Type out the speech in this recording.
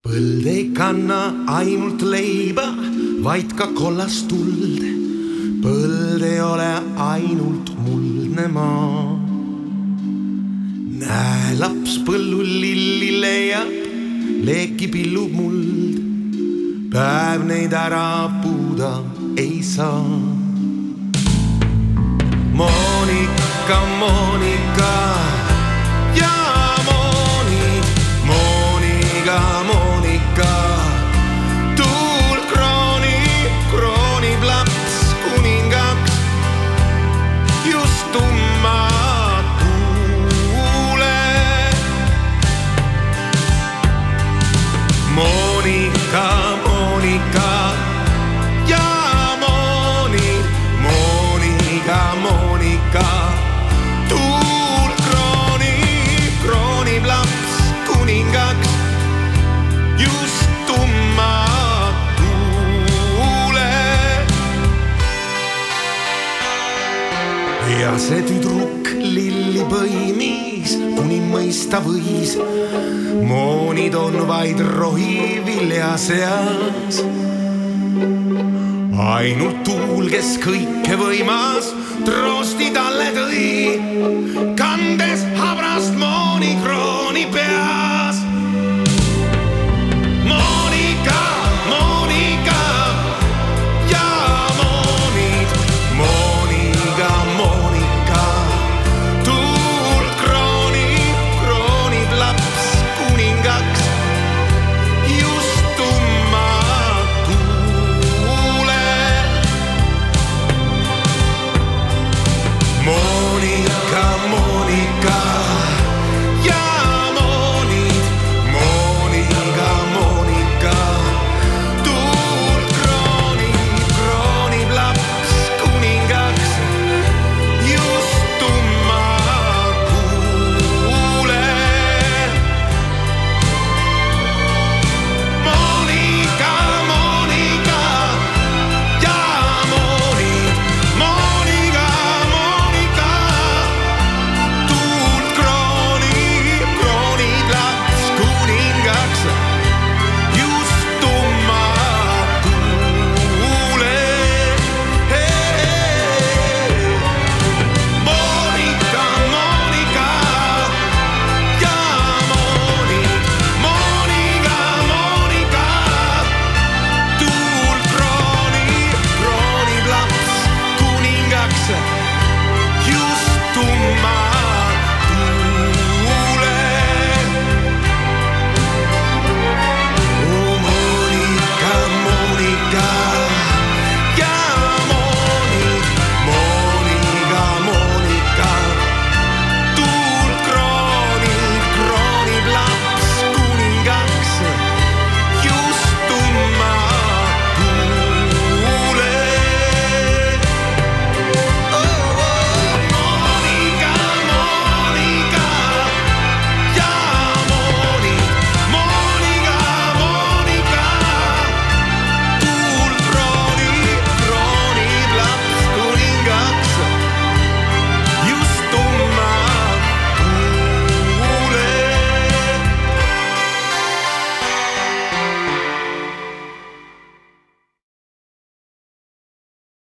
Põld ei kanna ainult leiba, vaid ka kollast tuld. Põld ei ole ainult muldne maa. Näe laps põllul lilli leiab, leekib illub muld. Päev neid ära puuda ei saa. Monika, Monika ja Monika, Monika. Tuul kroonib laps kuningaks, just tumma tuule. Monika, Monika ja Monika, Monika. Tuul kroonib laps kuningaks, just tumma tuule. Ja see tüdruk lilli põimis, kuni mõista võis. Moonid on vaid rohivilja seas. Ainult tuul, kes kõike võimas, troosti talle tõi, kandes habrast mooni krooni peas.